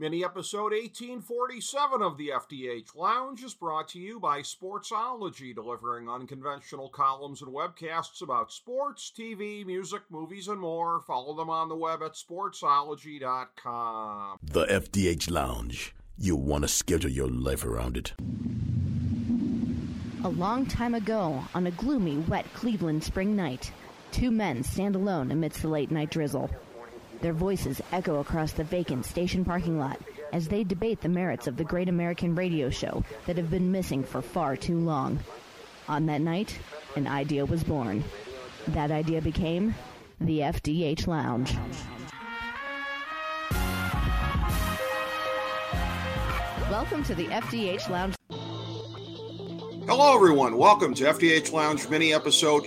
Mini episode 1847 of the FDH Lounge is brought to you by Sportsology, delivering unconventional columns and webcasts about sports, TV, music, movies, and more. Follow them on the web at sportsology.com. The FDH Lounge. You want to schedule your life around it. A long time ago, on a gloomy, wet Cleveland spring night, two men stand alone amidst the late-night drizzle. Their voices echo across the vacant station parking lot as they debate the merits of the great American radio show that have been missing for far too long. On that night, an idea was born. That idea became the FDH Lounge. Welcome to the FDH Lounge. Hello, everyone. Welcome to FDH Lounge mini episode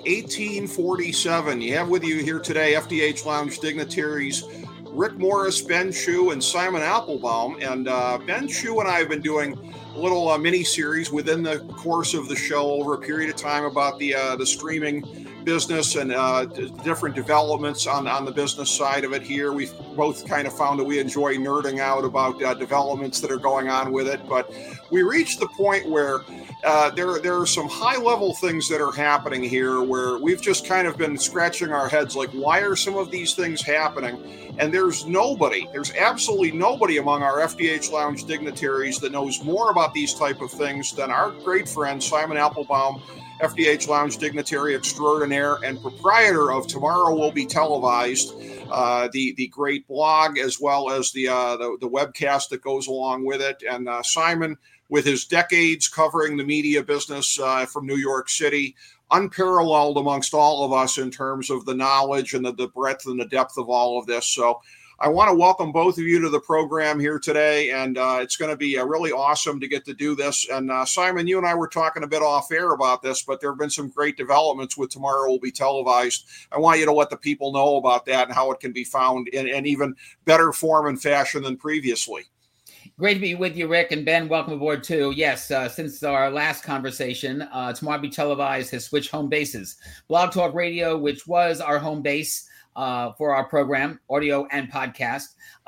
1847. You have with you here today FDH Lounge dignitaries Rick Morris, Ben Chu, and Simon Applebaum. And Ben Chu and I have been doing a little mini-series within the course of the show over a period of time about the streaming business and different developments on the business side of it here. We've both kind of found that we enjoy nerding out about developments that are going on with it. But we reached the point where there are some high-level things that are happening here where we've just kind of been scratching our heads like, why are some of these things happening? And there's absolutely nobody among our FDH Lounge dignitaries that knows more about these type of things than our great friend Simon Applebaum, FDH Lounge dignitary extraordinaire and proprietor of Tomorrow Will Be Televised, the great blog, as well as the webcast that goes along with it. And Simon, with his decades covering the media business from New York City, unparalleled amongst all of us in terms of the knowledge and the breadth and the depth of all of this. So I want to welcome both of you to the program here today, and it's going to be really awesome to get to do this. And Simon, you and I were talking a bit off air about this, but there have been some great developments with Tomorrow Will Be Televised. I want you to let the people know about that and how it can be found in even better form and fashion than previously. Great to be with you, Rick, and Ben, welcome aboard too. Yes, since our last conversation, Tomorrow Will Be Televised has switched home bases. Blog Talk Radio, which was our home base for our program, audio and podcast,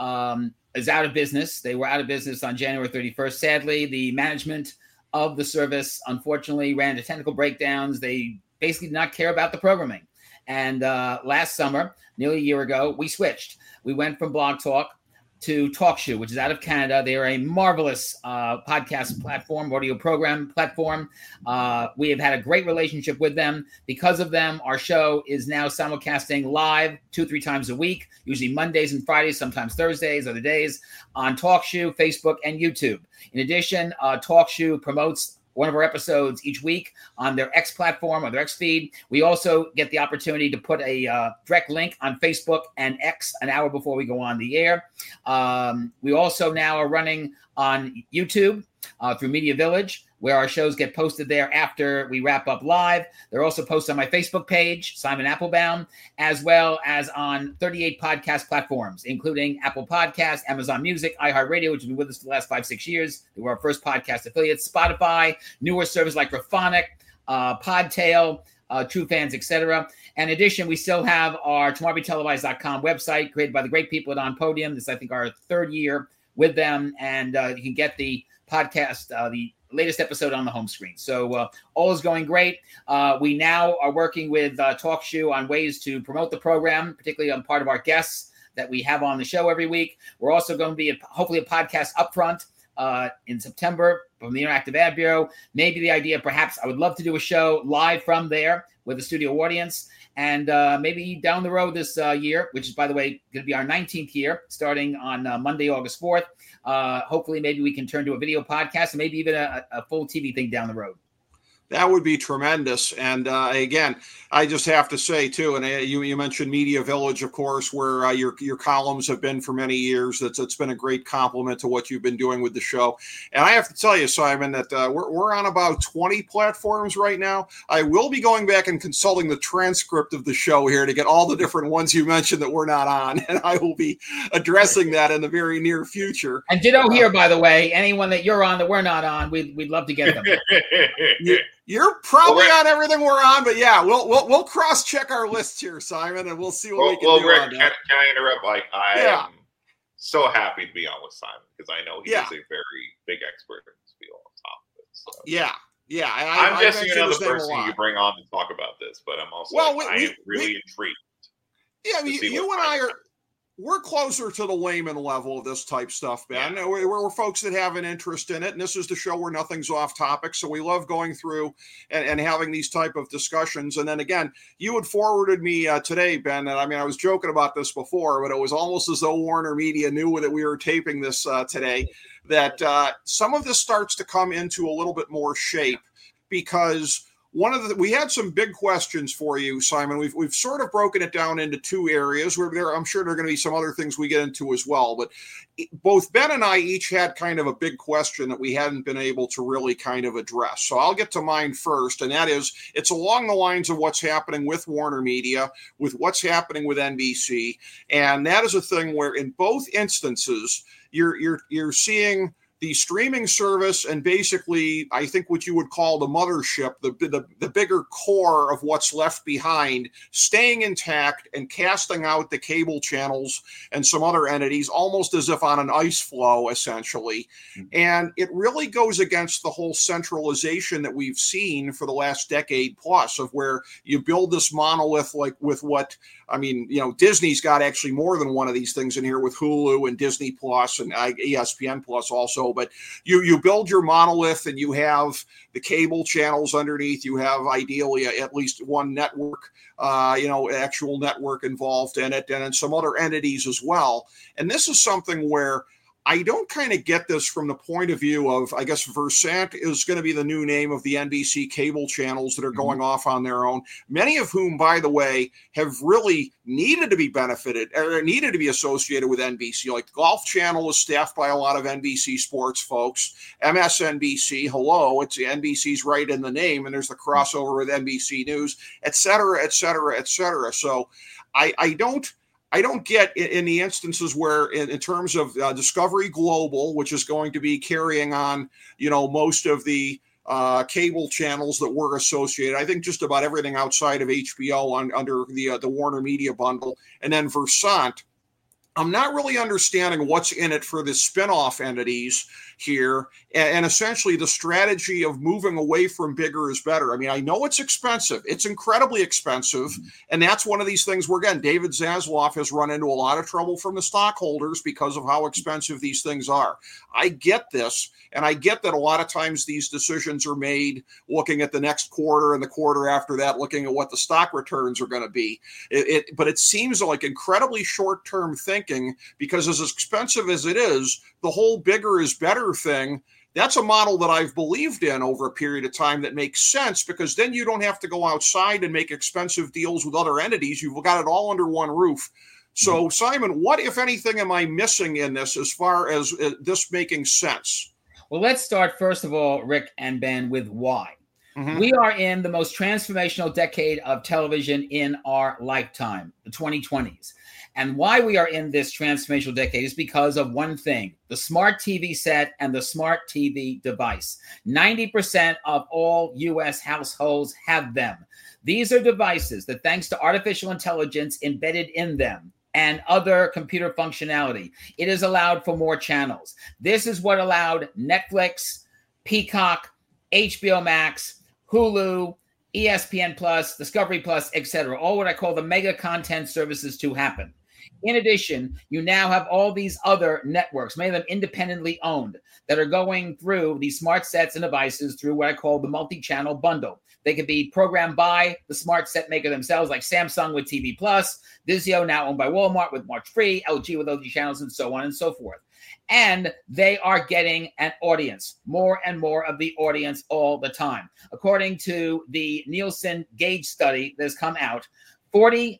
is out of business. They were out of business on January 31st. Sadly, the management of the service, unfortunately, ran into technical breakdowns. They basically did not care about the programming. And last summer, nearly a year ago, we switched. We went from Blog Talk to TalkShoe, which is out of Canada. They are a marvelous podcast platform, audio program platform. We have had a great relationship with them. Because of them, our show is now simulcasting live 2-3 times a week, usually Mondays and Fridays, sometimes Thursdays, other days, on TalkShoe, Facebook, and YouTube. In addition, TalkShoe promotes one of our episodes each week on their X platform or their X feed. We also get the opportunity to put a direct link on Facebook and X an hour before we go on the air. We also now are running on YouTube through Media Village, where our shows get posted there after we wrap up live. They're also posted on my Facebook page, Simon Applebaum, as well as on 38 podcast platforms, including Apple Podcasts, Amazon Music, iHeartRadio, which has been with us for the last 5-6 years. They were our first podcast affiliates, Spotify, newer services like Raphonic, Podtail, True Fans, etc. In addition, we still have our tomorrowbetelevised.com website created by the great people at On Podium. This is, I think, our third year with them, and you can get the podcast, the latest episode on the home screen. So all is going great. We now are working with TalkShoe on ways to promote the program, particularly on part of our guests that we have on the show every week. We're also going to be hopefully a podcast upfront in September from the Interactive Ad Bureau. Maybe the idea, perhaps, I would love to do a show live from there with a studio audience. And maybe down the road this year, which is, by the way, going to be our 19th year, starting on Monday, August 4th. Hopefully, maybe we can turn to a video podcast and maybe even a full TV thing down the road. That would be tremendous. And again, I just have to say, too, and you mentioned Media Village, of course, where your columns have been for many years. It's been a great compliment to what you've been doing with the show. And I have to tell you, Simon, that we're on about 20 platforms right now. I will be going back and consulting the transcript of the show here to get all the different ones you mentioned that we're not on. And I will be addressing that in the very near future. And ditto here, by the way, anyone that you're on that we're not on, we'd love to get them. You're probably on everything we're on, but yeah, we'll cross-check our lists here, Simon, and we'll see what we can do Rick, on that. can I interrupt? so happy to be on with Simon because I know he is a very big expert in this field on top of it. So. Yeah. I'm just another person you bring on to talk about this, but I'm also I am really intrigued. Yeah, I mean, you and I we're closer to the layman level of this type stuff, Ben. Yeah. We're folks that have an interest in it, and this is the show where nothing's off topic. So we love going through and having these type of discussions. And then again, you had forwarded me today, Ben. And I mean, I was joking about this before, but it was almost as though Warner Media knew that we were taping this today, that some of this starts to come into a little bit more shape because we had some big questions for you, Simon. We've sort of broken it down into two areas where I'm sure there are going to be some other things we get into as well. But both Ben and I each had kind of a big question that we hadn't been able to really kind of address. So I'll get to mine first, and that is it's along the lines of what's happening with Warner Media, with what's happening with NBC, and that is a thing where in both instances you're seeing the streaming service and basically, I think what you would call the mothership, the bigger core of what's left behind, staying intact and casting out the cable channels and some other entities almost as if on an ice floe, essentially. Mm-hmm. And it really goes against the whole centralization that we've seen for the last decade plus of where you build this monolith like with what, I mean, Disney's got actually more than one of these things in here with Hulu and Disney Plus and ESPN Plus also. But you build your monolith and you have the cable channels underneath. You have ideally at least one network, actual network involved in it, and then some other entities as well. And this is something where I don't kind of get this from the point of view of, I guess, Versant is going to be the new name of the NBC cable channels that are going off on their own, many of whom, by the way, have really needed to be benefited or needed to be associated with NBC. Like the Golf Channel is staffed by a lot of NBC sports folks. MSNBC, hello, it's NBC's right in the name, and there's the crossover with NBC News, et cetera, et cetera, et cetera. So I don't get in the instances where in terms of Discovery Global, which is going to be carrying on, most of the cable channels that were associated. I think just about everything outside of HBO under the Warner Media bundle. And then Versant, I'm not really understanding what's in it for the spinoff entities here and essentially the strategy of moving away from bigger is better. I mean, I know it's expensive. It's incredibly expensive. And that's one of these things where, again, David Zaslav has run into a lot of trouble from the stockholders because of how expensive these things are. I get this. And I get that a lot of times these decisions are made looking at the next quarter and the quarter after that, looking at what the stock returns are going to be. But it seems like incredibly short-term thinking because as expensive as it is, the whole bigger is better thing, that's a model that I've believed in over a period of time that makes sense because then you don't have to go outside and make expensive deals with other entities. You've got it all under one roof. So, Simon, what, if anything, am I missing in this as far as this making sense? Well, let's start, first of all, Rick and Ben, with why. Mm-hmm. We are in the most transformational decade of television in our lifetime, the 2020s. And why we are in this transformational decade is because of one thing, the smart TV set and the smart TV device. 90% of all U.S. households have them. These are devices that, thanks to artificial intelligence embedded in them, and other computer functionality, it has allowed for more channels. This is what allowed Netflix, Peacock, HBO Max, Hulu, ESPN Plus, Discovery Plus, etc., all what I call the mega content services to happen. In addition, you now have all these other networks, many of them independently owned, that are going through these smart sets and devices through what I call the multi-channel bundle. They could be programmed by the smart set maker themselves, like Samsung with TV Plus, Vizio now owned by Walmart with March Free, LG with OG channels, and so on and so forth. And they are getting an audience, more and more of the audience all the time. According to the Nielsen Gauge study that has come out, 45%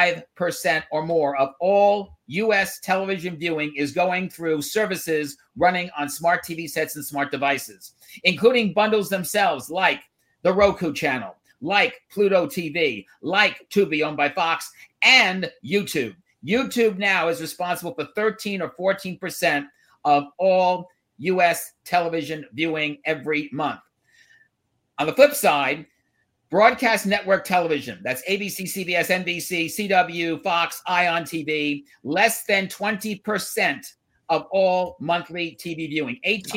or more of all U.S. television viewing is going through services running on smart TV sets and smart devices, including bundles themselves like the Roku channel, like Pluto TV, like Tubi owned by Fox, and YouTube. YouTube now is responsible for 13 or 14% of all U.S. television viewing every month. On the flip side, Broadcast network television, that's ABC, CBS, NBC, CW, Fox, ION TV, less than 20% of all monthly TV viewing,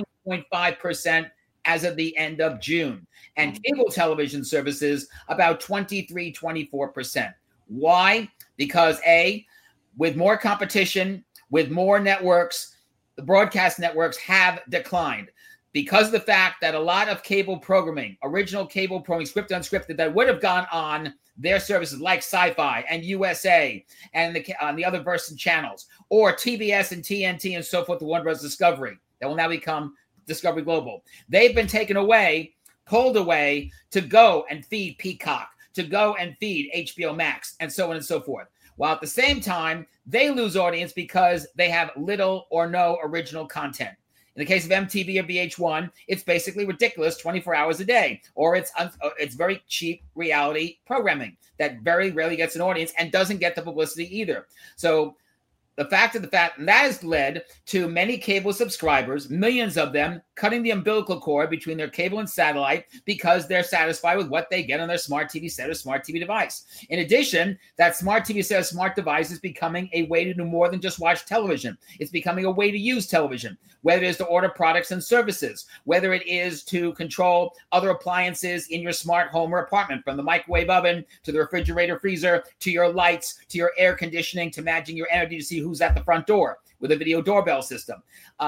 18.5% as of the end of June. And cable television services, about 23, 24%. Why? Because A, with more competition, with more networks, the broadcast networks have declined. Because of the fact that a lot of cable programming, original cable programming, scripted, unscripted, that would have gone on their services like Sci-Fi and USA and the other Versant channels, or TBS and TNT and so forth, the Warner Bros. Discovery, that will now become Discovery Global. They've been taken away, pulled away to go and feed Peacock, to go and feed HBO Max, and so on and so forth. While at the same time, they lose audience because they have little or no original content. In the case of MTV or VH1, it's basically ridiculous 24 hours a day, or it's very cheap reality programming that very rarely gets an audience and doesn't get the publicity either. So the fact, and that has led to many cable subscribers, millions of them, cutting the umbilical cord between their cable and satellite because they're satisfied with what they get on their smart TV set or smart TV device. In addition, that smart TV set or smart device is becoming a way to do more than just watch television. It's becoming a way to use television, whether it is to order products and services, whether it is to control other appliances in your smart home or apartment, from the microwave oven to the refrigerator freezer, to your lights, to your air conditioning, to managing your energy to see who's at the front door with a video doorbell system.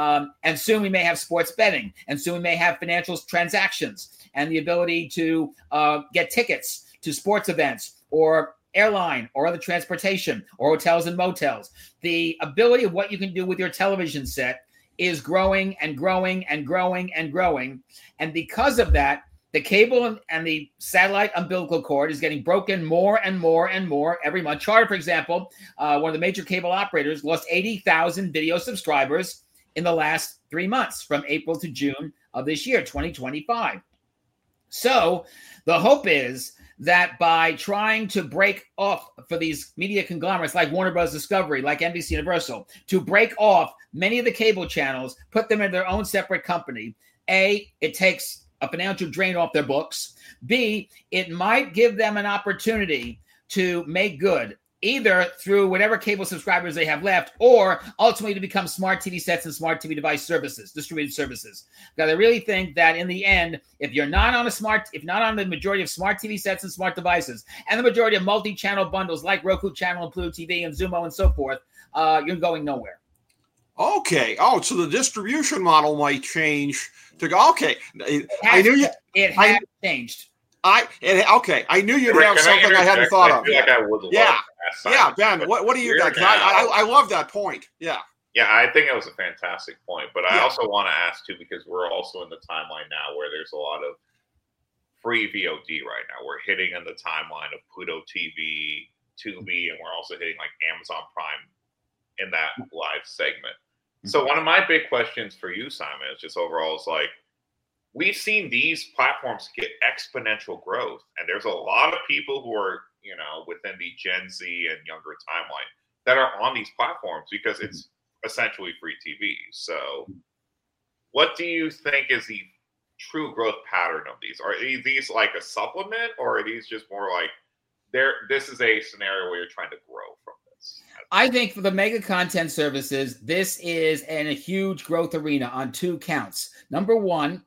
And soon we may have sports betting, and soon we may have financial transactions and the ability to get tickets to sports events or airline or other transportation or hotels and motels. The ability of what you can do with your television set is growing and growing and growing and growing. And because of that, the cable and the satellite umbilical cord is getting broken more and more and more every month. Charter, for example, one of the major cable operators, lost 80,000 video subscribers in the last 3 months, from April to June of this year, 2025. So the hope is that by trying to break off for these media conglomerates like Warner Bros. Discovery, like NBC Universal, to break off many of the cable channels, put them in their own separate company, A, it takes a financial drain off their books. B, it might give them an opportunity to make good, either through whatever cable subscribers they have left, or ultimately to become smart TV sets and smart TV device services, distributed services. Because I really think that in the end, if not on the majority of smart TV sets and smart devices, and the majority of multi-channel bundles like Roku Channel and Pluto TV and Xumo and so forth, you're going nowhere. Okay. Oh, so the distribution model might change to go. Okay. I knew you. It has changed. I knew you'd have something I hadn't thought of. Like I would love to ask Simon. Yeah, Ben. What do you got? I love that point. Yeah. Yeah, I think it was a fantastic point. But I also want to ask too, because we're also in the timeline now where there's a lot of free VOD right now. We're hitting in the timeline of Pluto TV, Tubi, and we're also hitting like Amazon Prime in that live segment. So one of my big questions for you, Simon, is just overall is like, we've seen these platforms get exponential growth, and there's a lot of people who are, within the Gen Z and younger timeline that are on these platforms because it's essentially free TV. So what do you think is the true growth pattern of these? Are these like a supplement, or are these just more like this is a scenario where you're trying to grow from this? I think for the mega content services, this is a huge growth arena on two counts. Number one,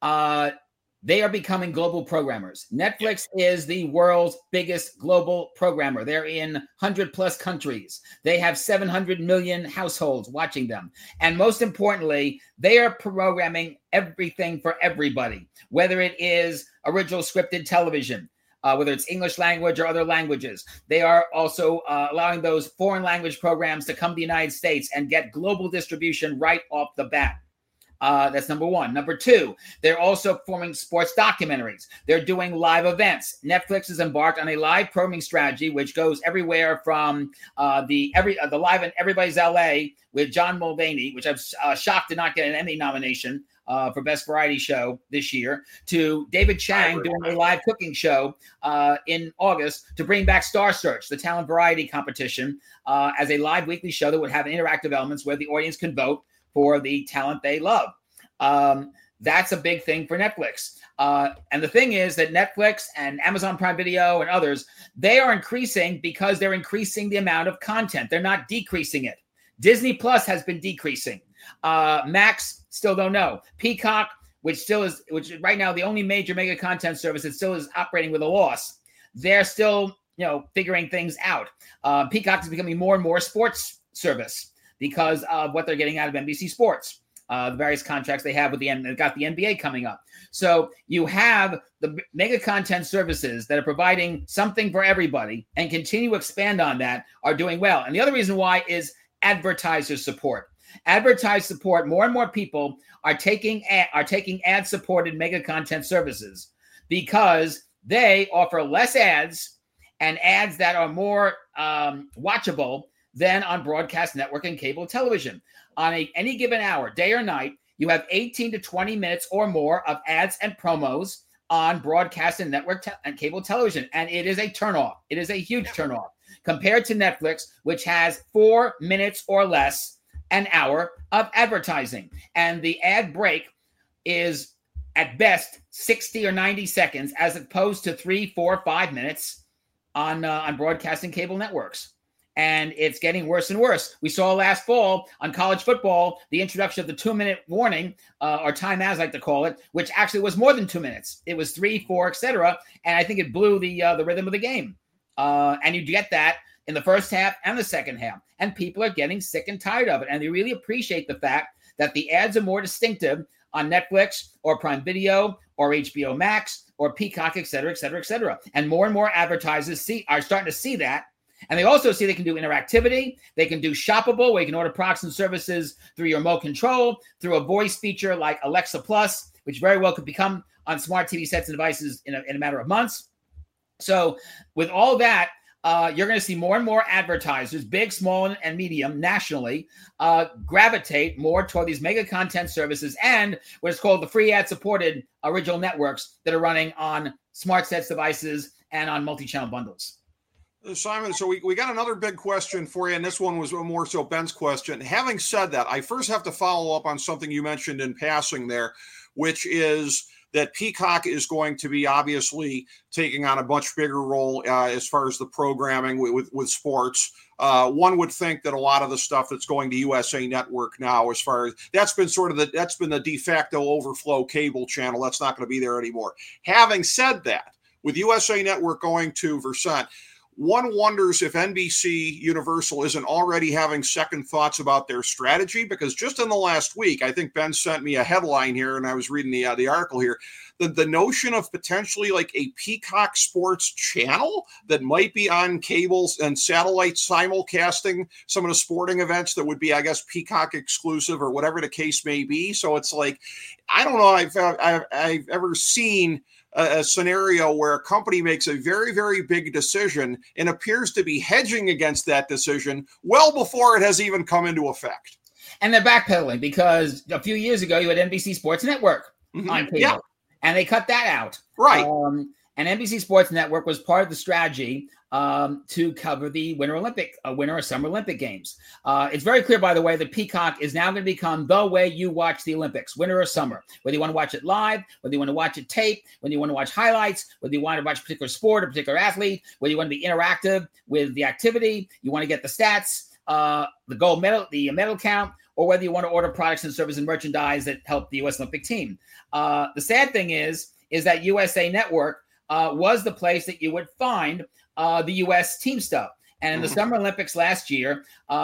they are becoming global programmers. Netflix is the world's biggest global programmer. They're in 100+ countries. They have 700 million households watching them. And most importantly, they are programming everything for everybody, whether it is original scripted television, whether it's English language or other languages. They are also allowing those foreign language programs to come to the United States and get global distribution right off the bat. That's number one. Number two, they're also forming sports documentaries. They're doing live events. Netflix has embarked on a live programming strategy, which goes everywhere from the Live in Everybody's LA with John Mulvaney, which I'm shocked to not get an Emmy nomination for Best Variety Show this year, to David Chang doing a live cooking show in August to bring back Star Search, the talent variety competition, as a live weekly show that would have interactive elements where the audience can vote for the talent they love. That's a big thing for Netflix. And the thing is that Netflix and Amazon Prime Video and others, they are increasing because they're increasing the amount of content. They're not decreasing it. Disney Plus has been decreasing. Max, still don't know. Peacock, which right now the only major mega content service that still is operating with a loss. They're still, figuring things out. Peacock is becoming more and more sports service because of what they're getting out of NBC Sports. The various contracts they have with they've got the NBA coming up. So you have the mega content services that are providing something for everybody and continue to expand on that are doing well. And the other reason why is advertiser support. Advertiser support, more and more people are taking ad-supported mega content services because they offer less ads and ads that are more watchable than on broadcast network and cable television. On any given hour, day or night, you have 18 to 20 minutes or more of ads and promos on broadcast and network and cable television. And it is a turnoff. It is a huge turnoff compared to Netflix, which has 4 minutes or less an hour of advertising. And the ad break is at best 60 or 90 seconds as opposed to 3, 4, 5 minutes on broadcasting cable networks. And it's getting worse and worse. We saw last fall on college football, the introduction of the 2-minute warning, or timeout, as I like to call it, which actually was more than 2 minutes. It was 3, 4, etc. And I think it blew the rhythm of the game. And you get that in the first half and the second half. And people are getting sick and tired of it. And they really appreciate the fact that the ads are more distinctive on Netflix or Prime Video or HBO Max or Peacock, et cetera, et cetera, et cetera. And more advertisers are starting to see that. And they also see they can do interactivity. They can do shoppable, where you can order products and services through your remote control, through a voice feature like Alexa Plus, which very well could become on smart TV sets and devices in a matter of months. So with all that, you're going to see more and more advertisers, big, small, and medium, nationally, gravitate more toward these mega content services and what is called the free ad-supported original networks that are running on smart sets devices and on multi-channel bundles. Simon, so we got another big question for you, and this one was more so Ben's question. Having said that, I first have to follow up on something you mentioned in passing there, which is that Peacock is going to be obviously taking on a much bigger role as far as the programming with sports. One would think that a lot of the stuff that's going to USA Network now, as far as that's been the de facto overflow cable channel, that's not going to be there anymore. Having said that, with USA Network going to Versant, one wonders if NBC Universal isn't already having second thoughts about their strategy, because just in the last week, I think Ben sent me a headline here, and I was reading the article here, the notion of potentially like a Peacock sports channel that might be on cables and satellite simulcasting some of the sporting events that would be, I guess, Peacock exclusive or whatever the case may be. So it's like, I don't know, I've ever seen a scenario where a company makes a very, very big decision and appears to be hedging against that decision well before it has even come into effect. And they're backpedaling because a few years ago you had NBC Sports Network on cable, and they cut that out. Right. And NBC Sports Network was part of the strategy to cover the Winter or Summer Olympic Games. It's very clear, by the way, that Peacock is now going to become the way you watch the Olympics, winter or summer, whether you want to watch it live, whether you want to watch it tape, whether you want to watch highlights, whether you want to watch a particular sport or particular athlete, whether you want to be interactive with the activity, you want to get the stats, the gold medal, the medal count, or whether you want to order products and services and merchandise that help the U.S. Olympic team. The sad thing is that USA Network was the place that you would find the U.S. team stuff. And in the Summer Olympics last year,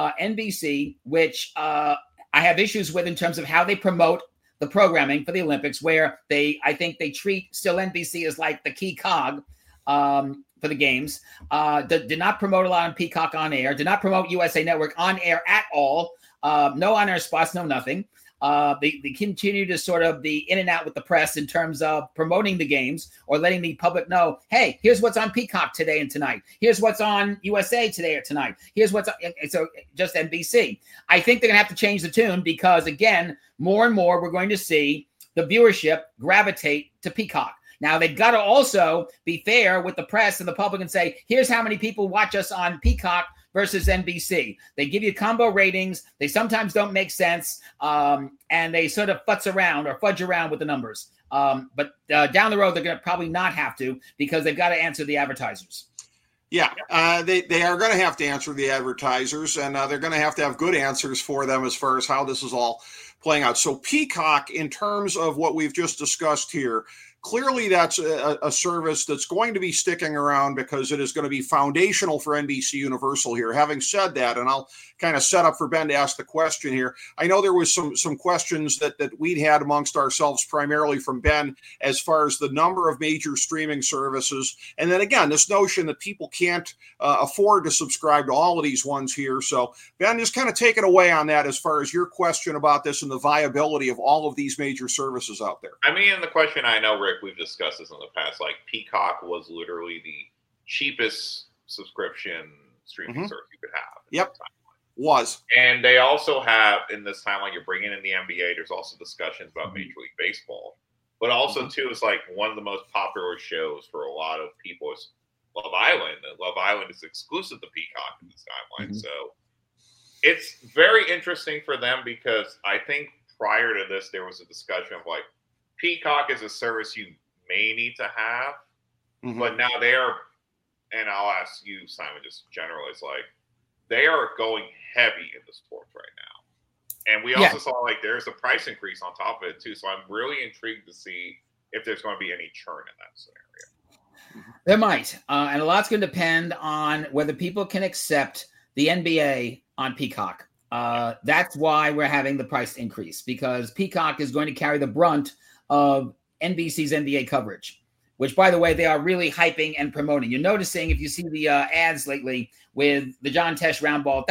NBC, which I have issues with in terms of how they promote the programming for the Olympics, where I think they treat still NBC as like the key cog for the games, did not promote a lot on Peacock on air, did not promote USA Network on air at all, no on-air spots, no nothing. They continue to sort of be in and out with the press in terms of promoting the games or letting the public know, hey, here's what's on Peacock today and tonight. Here's what's on USA today or tonight. Here's what's on, so just NBC. I think they're going to have to change the tune because, again, more and more we're going to see the viewership gravitate to Peacock. Now, they've got to also be fair with the press and the public and say, here's how many people watch us on Peacock versus NBC. They give you combo ratings. They sometimes don't make sense, and they sort of fudge around with the numbers. But down the road, they're going to probably not have to because they've got to answer the advertisers. Yeah, they are going to have to answer the advertisers, and they're going to have good answers for them as far as how this is all playing out. So Peacock, in terms of what we've just discussed here, clearly that's a service that's going to be sticking around because it is going to be foundational for NBC Universal here. Having said that, and I'll kind of set up for Ben to ask the question here, I know there was some questions that we'd had amongst ourselves, primarily from Ben, as far as the number of major streaming services. And then again, this notion that people can't afford to subscribe to all of these ones here. So Ben, just kind of take it away on that as far as your question about this and the viability of all of these major services out there. I mean, the question, I know, Rick, we've discussed this in the past, like Peacock was literally the cheapest subscription streaming service you could have. Yep, was. And they also have, in this timeline, you're bringing in the NBA, there's also discussions about Major League Baseball. But also, too, it's like one of the most popular shows for a lot of people is Love Island. And Love Island is exclusive to Peacock in this timeline. So it's very interesting for them because I think prior to this, there was a discussion of like, Peacock is a service you may need to have, but now they are, and I'll ask you, Simon, just generally, it's like they are going heavy in the sports right now. And we also saw like there's a price increase on top of it too. So I'm really intrigued to see if there's going to be any churn in that scenario. There might. And a lot's going to depend on whether people can accept the NBA on Peacock. That's why we're having the price increase, because Peacock is going to carry the brunt of NBC's NBA coverage, which, by the way, they are really hyping and promoting. You're noticing, if you see the ads lately with the John Tesh round ball,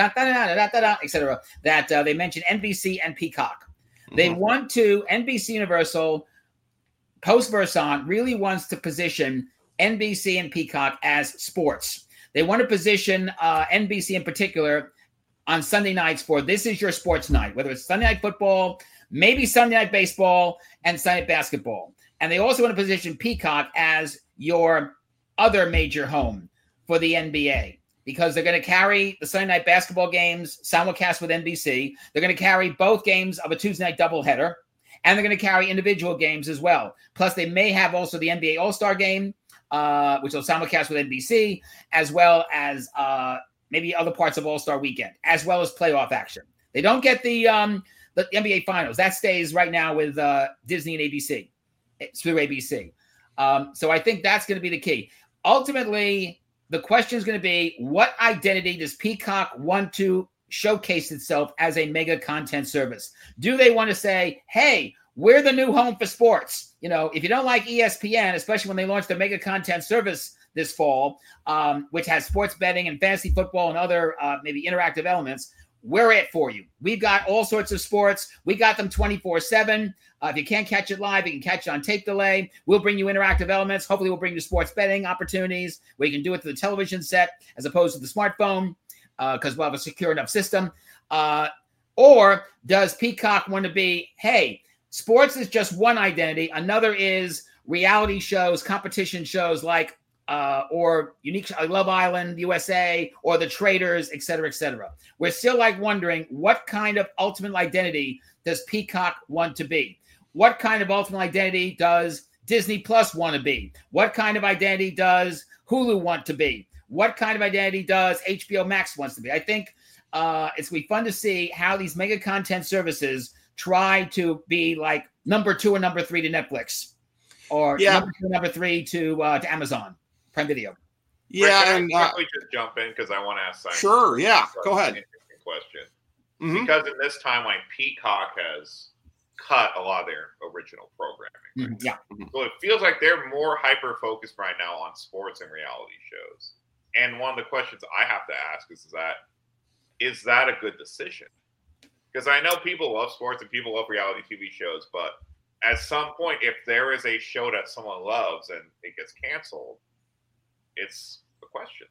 etc., that they mention NBC and Peacock. They want to, NBC Universal, post-Versant, really wants to position NBC and Peacock as sports. They want to position NBC in particular on Sunday nights for this is your sports night, whether it's Sunday night football, maybe Sunday night baseball, and Sunday night basketball. And they also want to position Peacock as your other major home for the NBA, because they're going to carry the Sunday night basketball games simulcast with NBC. They're going to carry both games of a Tuesday night doubleheader, and they're going to carry individual games as well. Plus, they may have also the NBA All-Star game, which will simulcast with NBC, as well as maybe other parts of All-Star Weekend, as well as playoff action. They don't get the NBA Finals. That stays right now with Disney and ABC. It's through ABC. So I think that's going to be the key. Ultimately, the question is going to be, what identity does Peacock want to showcase itself as a mega content service? Do they want to say, hey, we're the new home for sports? You know, if you don't like ESPN, especially when they launched their mega content service this fall, which has sports betting and fantasy football and other maybe interactive elements, we're it for you. We've got all sorts of sports. We got them 24/7. If you can't catch it live, you can catch it on tape delay. We'll bring you interactive elements. Hopefully we'll bring you sports betting opportunities where you can do it to the television set as opposed to the smartphone, because we'll have a secure enough system. Or does Peacock want to be, hey, sports is just one identity. Another is reality shows, competition shows like or unique Love Island USA or The Traitors, et cetera, et cetera. We're still like wondering, what kind of ultimate identity does Peacock want to be? What kind of ultimate identity does Disney Plus want to be? What kind of identity does Hulu want to be? What kind of identity does HBO Max wants to be? I think it's going to be fun to see how these mega content services try to be like number 2 or number 3 to Netflix, or number 2 or number 3 to Amazon Prime Video. Yeah, Rick, and we just jump in because I want to ask Simon. Sure, yeah, go ahead. Interesting question. Because in this timeline, Peacock has cut a lot of their original programming. Right? So it feels like they're more hyper focused right now on sports and reality shows. And one of the questions I have to ask is that a good decision? Because I know people love sports and people love reality TV shows, but at some point, if there is a show that someone loves and it gets canceled, it's a question.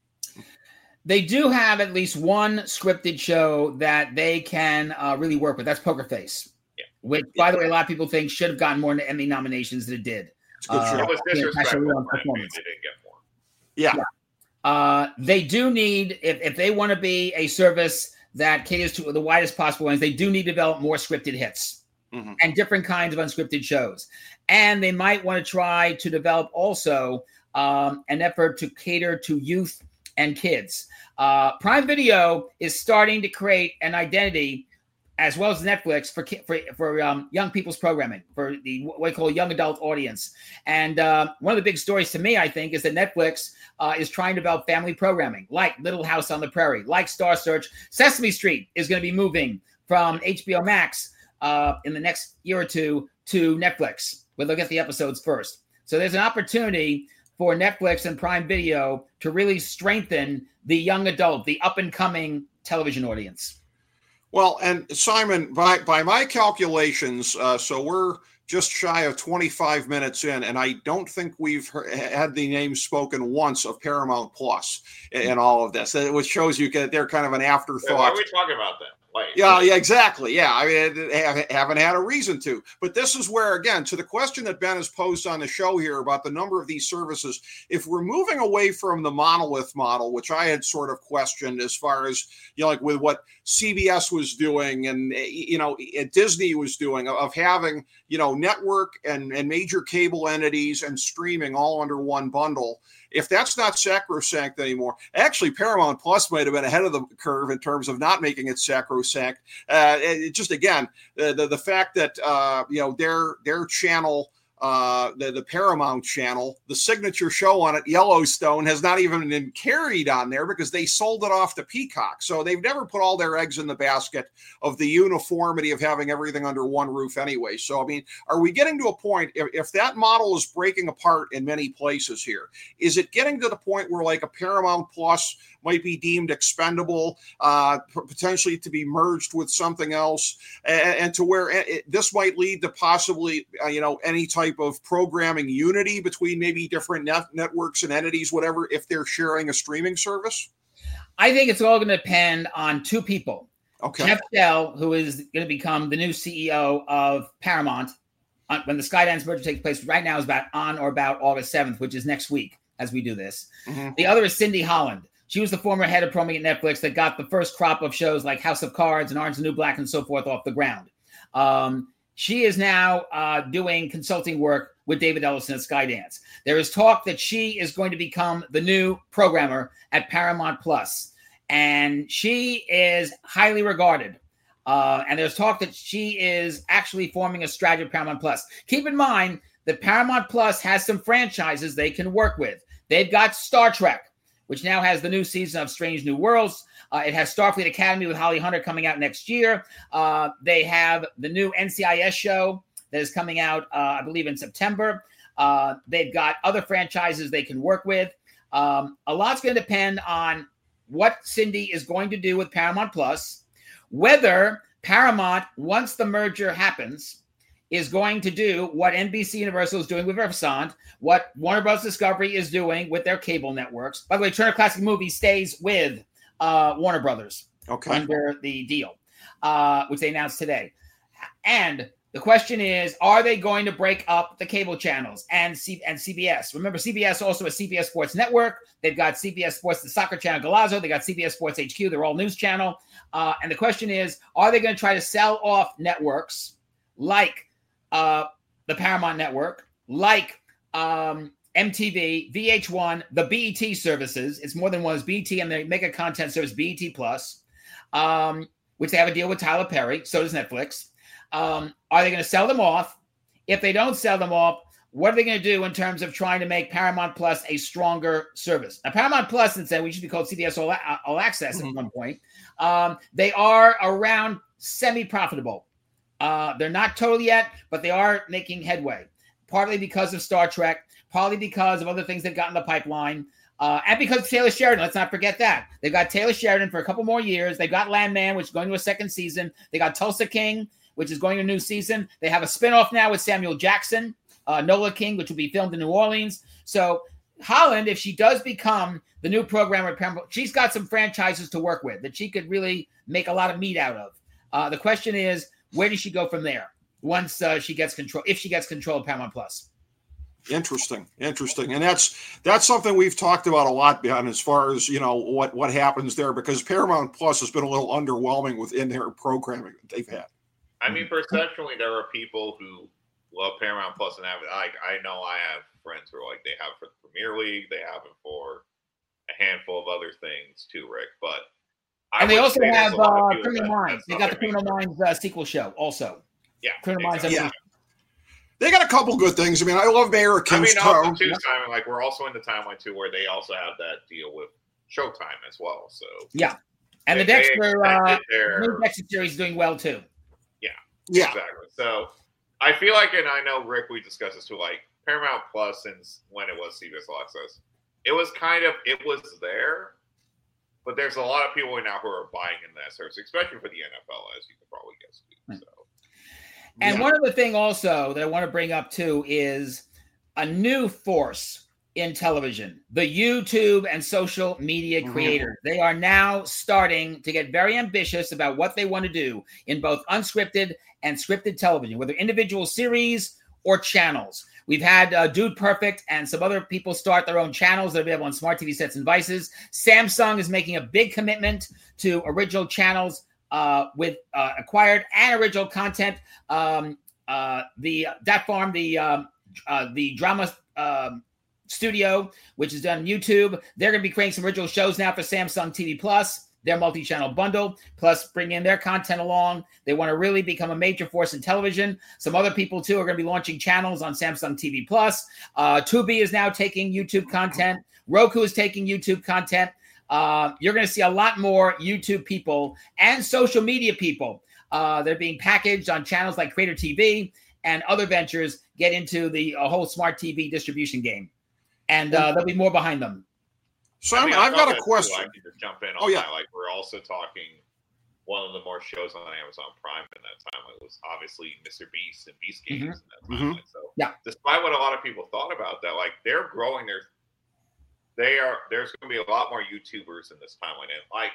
They do have at least one scripted show that they can really work with. That's Poker Face, which, by the way, a lot of people think should have gotten more Emmy nominations than it did. It was disrespectful. They didn't get more. Yeah. They do need, if they want to be a service that caters to the widest possible ones, they do need to develop more scripted hits and different kinds of unscripted shows. And they might want to try to develop also an effort to cater to youth and kids. Prime Video is starting to create an identity, as well as Netflix, for young people's programming, for the what we call a young adult audience. And one of the big stories to me, I think, is that Netflix is trying to develop family programming, like Little House on the Prairie, like Star Search. Sesame Street is going to be moving from HBO Max in the next year or two to Netflix, where they'll get the episodes first. So there's an opportunity for Netflix and Prime Video to really strengthen the young adult, the up-and-coming television audience. Well, and Simon, by my calculations, so we're just shy of 25 minutes in, and I don't think we've had the name spoken once of Paramount Plus in all of this, which shows you they're kind of an afterthought. Why are we talking about that? Yeah, exactly. Yeah, I mean, haven't had a reason to. But this is where, again, to the question that Ben has posed on the show here about the number of these services, if we're moving away from the monolith model, which I had sort of questioned as far as, like with what CBS was doing and, Disney was doing, of having, network and major cable entities and streaming all under one bundle. If that's not sacrosanct anymore, actually Paramount Plus might have been ahead of the curve in terms of not making it sacrosanct. Just again, the fact that their channel, the Paramount channel, the signature show on it, Yellowstone, has not even been carried on there because they sold it off to Peacock. So they've never put all their eggs in the basket of the uniformity of having everything under one roof anyway. So, I mean, are we getting to a point, if that model is breaking apart in many places here, is it getting to the point where like a Paramount Plus might be deemed expendable, potentially to be merged with something else, and to where this might lead to possibly, any type of programming unity between maybe different networks and entities, whatever, if they're sharing a streaming service? I think it's all going to depend on two people. Okay. Jeff Dell, who is going to become the new CEO of Paramount when the Skydance merger takes place, right now is on or about August 7th, which is next week as we do this. Mm-hmm. The other is Cindy Holland. She was the former head of programming at Netflix that got the first crop of shows like House of Cards and Orange is the New Black and so forth off the ground. She is now doing consulting work with David Ellison at Skydance. There is talk that she is going to become the new programmer at Paramount Plus, and she is highly regarded. And there's talk that she is actually forming a strategy of Paramount Plus. Keep in mind that Paramount Plus has some franchises they can work with. They've got Star Trek, which now has the new season of Strange New Worlds. It has Starfleet Academy with Holly Hunter coming out next year. They have the new NCIS show that is coming out, I believe, in September. They've got other franchises they can work with. A lot's going to depend on what Cindy is going to do with Paramount Plus, whether Paramount, once the merger happens, is going to do what NBC Universal is doing with Versant, what Warner Bros. Discovery is doing with their cable networks. By the way, Turner Classic Movies stays with Warner Brothers under the deal, which they announced today. And the question is, are they going to break up the cable channels and CBS? Remember, CBS also has CBS Sports Network. They've got CBS Sports, the soccer channel Golazo. They got CBS Sports HQ. They're all news channel. And the question is, are they going to try to sell off networks like the Paramount Network, like MTV, VH1, the BET services? It's more than one. It's BET and the mega content service BET Plus, which they have a deal with Tyler Perry. So does Netflix. Are they going to sell them off? If they don't sell them off, what are they going to do in terms of trying to make Paramount Plus a stronger service? Now, Paramount Plus, since then, we should be called CBS All Access at one point. They are around semi-profitable. They're not total yet, but they are making headway, partly because of Star Trek, partly because of other things they've got in the pipeline, and because of Taylor Sheridan. Let's not forget that. They've got Taylor Sheridan for a couple more years. They've got Landman, which is going to a second season. They got Tulsa King, which is going to a new season. They have a spinoff now with Samuel Jackson, Nola King, which will be filmed in New Orleans. So Holland, if she does become the new programmer at Paramount, she's got some franchises to work with that she could really make a lot of meat out of. The question is, where does she go from there once she gets control, if she gets control of Paramount Plus? Interesting. And that's something we've talked about a lot, Ben, as far as, what happens there, because Paramount Plus has been a little underwhelming within their programming that they've had. I mean, perceptually, there are people who love Paramount Plus and have it. I know I have friends who are like, they have it for the Premier League, they have it for a handful of other things too, Rick. But they also have Criminal Minds. They got the Criminal Minds sequel show also. Yeah, Criminal Minds. Yeah. They got a couple good things. I mean, I love Mayor of Kingstown. Also too, Simon, like we're also in the timeline too, where they also have that deal with Showtime as well. So yeah, and the Dexter series is doing well too. Yeah, exactly. So I feel like, and I know Rick, we discussed this too. Like Paramount Plus, since when it was CBS All Access, it was there, but there's a lot of people now who are buying in that service, especially for the NFL, as you can probably guess. So. And one other thing also that I want to bring up too is a new force in television, the YouTube and social media creators. They are now starting to get very ambitious about what they want to do in both unscripted and scripted television, whether individual series or channels. We've had Dude Perfect and some other people start their own channels that are available on smart TV sets and devices. Samsung is making a big commitment to original channels with acquired and original content. The drama studio, which is done on YouTube, they're going to be creating some original shows now for Samsung TV Plus, their multi-channel bundle, plus bring in their content along. They want to really become a major force in television. Some other people too are going to be launching channels on Samsung TV Plus. Tubi is now taking YouTube content. Roku is taking YouTube content. You're going to see a lot more YouTube people and social media people. They're being packaged on channels like Creator TV and other ventures get into the whole smart TV distribution game. And there'll be more behind them. So I've got a question. I can just jump in on that. Like we're also talking one of the more shows on Amazon Prime in that time. It was obviously Mr. Beast and Beast Games in that time. So despite what a lot of people thought about that, like they're growing there's going to be a lot more YouTubers in this timeline. And like,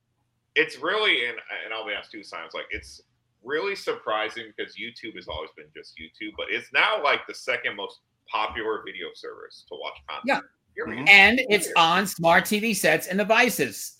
it's really, and I'll be honest too, Simon, like it's really surprising because YouTube has always been just YouTube, but it's now like the second most popular video service to watch content. Yeah. And it's on smart TV sets and devices.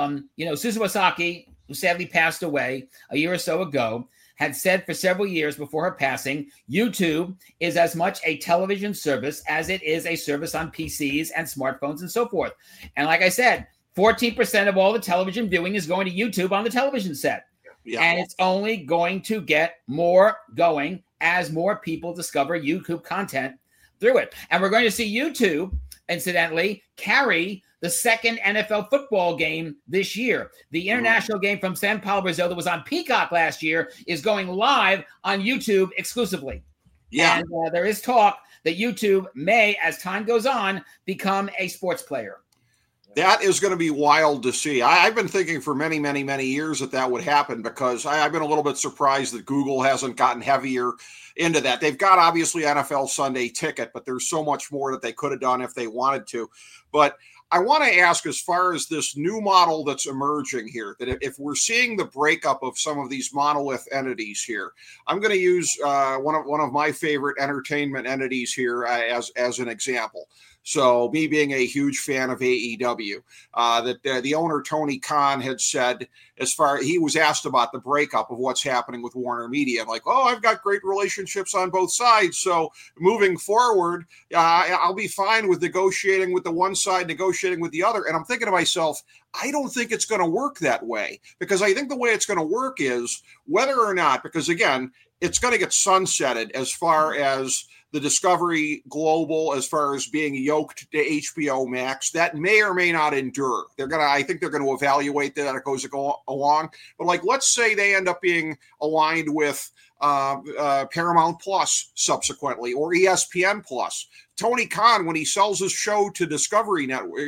Suzu Wasaki, who sadly passed away a year or so ago, had said for several years before her passing, YouTube is as much a television service as it is a service on PCs and smartphones and so forth. And like I said, 14% of all the television viewing is going to YouTube on the television set. Yeah. And it's only going to get more going as more people discover YouTube content through it. And we're going to see YouTube, incidentally, carry the second NFL football game this year. The international game from Sao Paulo, Brazil, that was on Peacock last year, is going live on YouTube exclusively. Yeah. And there is talk that YouTube may, as time goes on, become a sports player. That is going to be wild to see. I've been thinking for many, many, many years that would happen because I've been a little bit surprised that Google hasn't gotten heavier into that. They've got obviously NFL Sunday Ticket, but there's so much more that they could have done if they wanted to. But I want to ask, as far as this new model that's emerging here, that if we're seeing the breakup of some of these monolith entities here, I'm going to use one of my favorite entertainment entities here as an example. So me being a huge fan of AEW, that the owner, Tony Khan, had said, he was asked about the breakup of what's happening with Warner Media. I'm like, I've got great relationships on both sides. So moving forward, I'll be fine with negotiating with the one side, negotiating with the other. And I'm thinking to myself, I don't think it's going to work that way, because I think the way it's going to work is whether or not, because again, it's going to get sunsetted as far as the Discovery Global, as far as being yoked to HBO Max, that may or may not endure. I think they're going to evaluate that as it goes along. But like, let's say they end up being aligned with Paramount Plus subsequently, or ESPN Plus. Tony Khan, when he sells his show to Discovery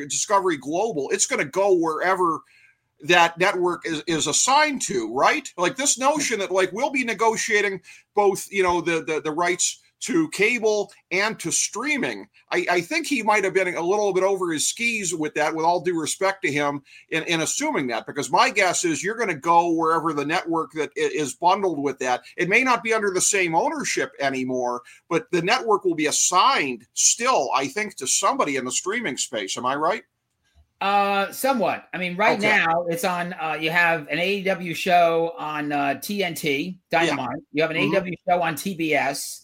Global, it's going to go wherever that network is assigned to, right? Like this notion that like we'll be negotiating both, the rights to cable and to streaming. I think he might have been a little bit over his skis with that, with all due respect to him, in assuming that, because my guess is you're going to go wherever the network that is bundled with that. It may not be under the same ownership anymore, but the network will be assigned still, I think, to somebody in the streaming space. Am I right? Somewhat. I mean, right now it's on, you have an AEW show on TNT, Dynamite. Yeah. You have an AEW show on TBS.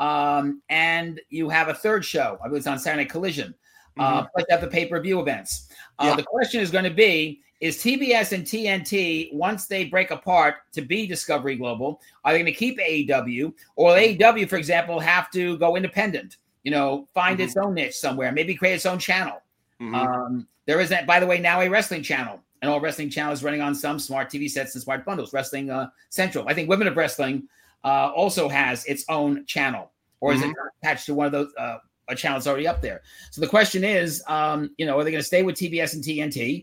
And you have a third show. I believe it's on Saturday Collision. Plus you have the pay-per-view events. The question is going to be, is TBS and TNT, once they break apart to be Discovery Global, are they going to keep AEW? Or will AEW, for example, have to go independent, find its own niche somewhere, maybe create its own channel? There is, by the way, now a wrestling channel, and all wrestling channels running on some smart TV sets and smart bundles. Wrestling Central. I think Women of Wrestling also has its own channel, or is it attached to one of those a channels already up there? So the question is, are they going to stay with TBS and TNT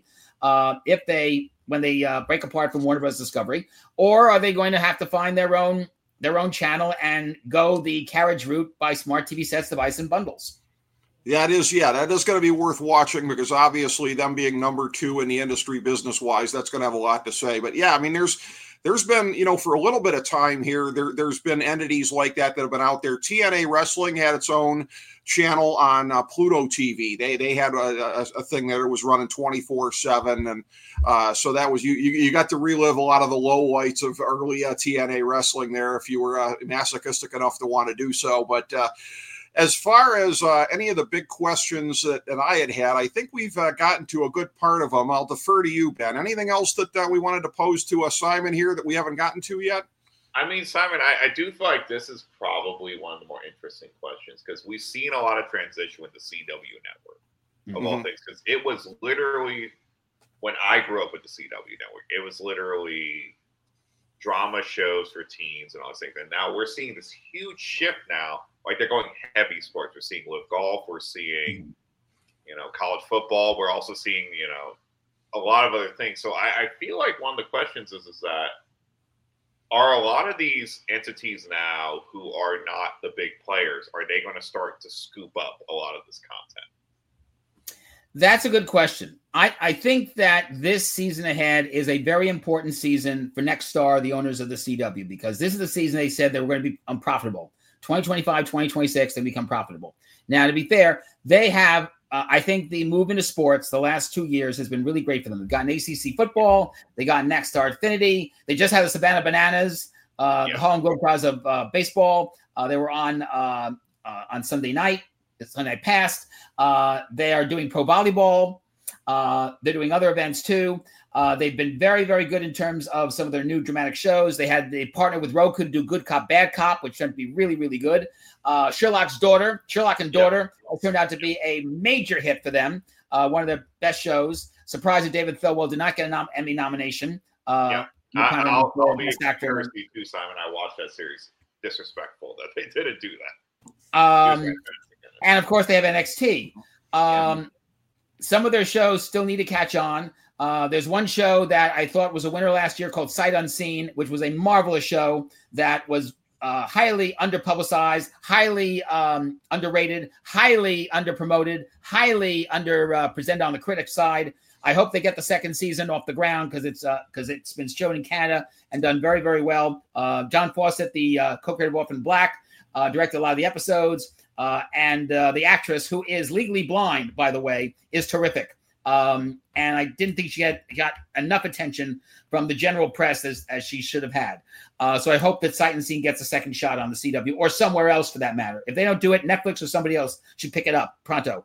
when they break apart from Warner Bros. Discovery, or are they going to have to find their own channel and go the carriage route by smart TV sets, device, and bundles? That is going to be worth watching, because obviously them being number 2 in the industry business-wise, that's going to have a lot to say. But yeah, I mean, there's been, for a little bit of time here, there's been entities like that have been out there. TNA Wrestling had its own channel on Pluto TV. They had a thing there that was running 24/7, and so that was you got to relive a lot of the lowlights of early TNA Wrestling there if you were masochistic enough to want to do so. But as far as any of the big questions that I had, I think we've gotten to a good part of them. I'll defer to you, Ben. Anything else that we wanted to pose to Simon here that we haven't gotten to yet? I mean, Simon, I do feel like this is probably one of the more interesting questions, because we've seen a lot of transition with the CW network, of all things. Because it was literally, when I grew up with the CW network, it was literally drama shows for teens and all those things. And now we're seeing this huge shift now. Like, they're going heavy sports. We're seeing live golf. We're seeing, college football. We're also seeing, a lot of other things. So I feel like one of the questions is that, are a lot of these entities now who are not the big players, are they going to start to scoop up a lot of this content? That's a good question. I think that this season ahead is a very important season for Nexstar, the owners of the CW, because this is the season they said they were going to be unprofitable. 2025, 2026, they become profitable. Now, to be fair, they have, I think the move into sports the last 2 years has been really great for them. They've gotten ACC football. They got Nexstar Affinity. They just had the Savannah Bananas, the Harlem Globetrotters of baseball. They were on Sunday night. The Sunday passed. They are doing pro volleyball. They're doing other events too. They've been very, very good in terms of some of their new dramatic shows. They partnered with Roku to do Good Cop, Bad Cop, which turned to be really, really good. Sherlock and Daughter turned out to be a major hit for them. One of their best shows. Surprised that David Thirlwell did not get an Emmy nomination. I'll be actor too, Simon. I watched that series. Disrespectful that they didn't do that. And of course, they have NXT. Some of their shows still need to catch on. There's one show that I thought was a winner last year called Sight Unseen, which was a marvelous show that was highly underpublicized, highly underrated, highly underpromoted, highly presented on the critic side. I hope they get the second season off the ground, because it's been shown in Canada and done very, very well. John Fawcett, the co-creator of Orphan Black, directed a lot of the episodes. And the actress, who is legally blind, by the way, is terrific. And I didn't think she got enough attention from the general press as she should have had. So I hope that Sight Unseen gets a second shot on the CW, or somewhere else for that matter. If they don't do it, Netflix or somebody else should pick it up pronto.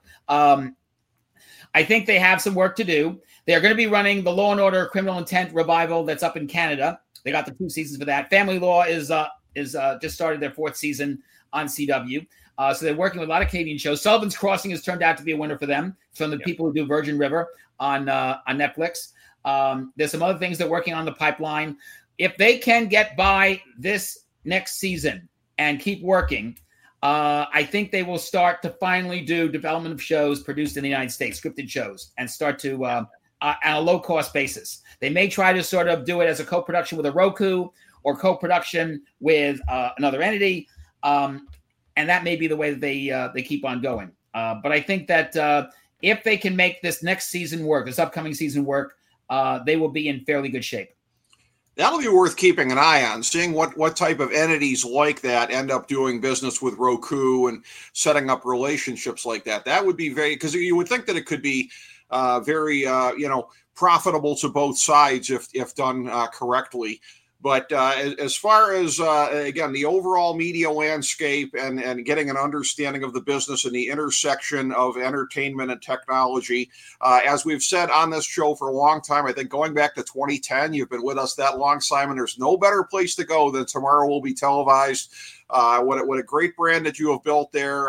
I think they have some work to do. They're going to be running the Law & Order Criminal Intent revival that's up in Canada. They got the 2 seasons for that. Family Law is just started their 4th season on CW. So they're working with a lot of Canadian shows. Sullivan's Crossing has turned out to be a winner for them, from the people who do Virgin River on Netflix. There's some other things they're working on the pipeline. If they can get by this next season and keep working, I think they will start to finally do development of shows produced in the United States, scripted shows, and start to on a low-cost basis. They may try to sort of do it as a co-production with a Roku, or co-production with another entity. and that may be the way that they keep on going. But I think that if they can make this next season work, this upcoming season work, they will be in fairly good shape. That'll be worth keeping an eye on, seeing what type of entities like that end up doing business with Roku and setting up relationships like that. That would be because you would think that it could be very profitable to both sides if done correctly. But as far as, again, the overall media landscape and getting an understanding of the business and the intersection of entertainment and technology, as we've said on this show for a long time, I think going back to 2010, you've been with us that long, Simon. There's no better place to go than Tomorrow Will Be Televised. What a great brand that you have built there.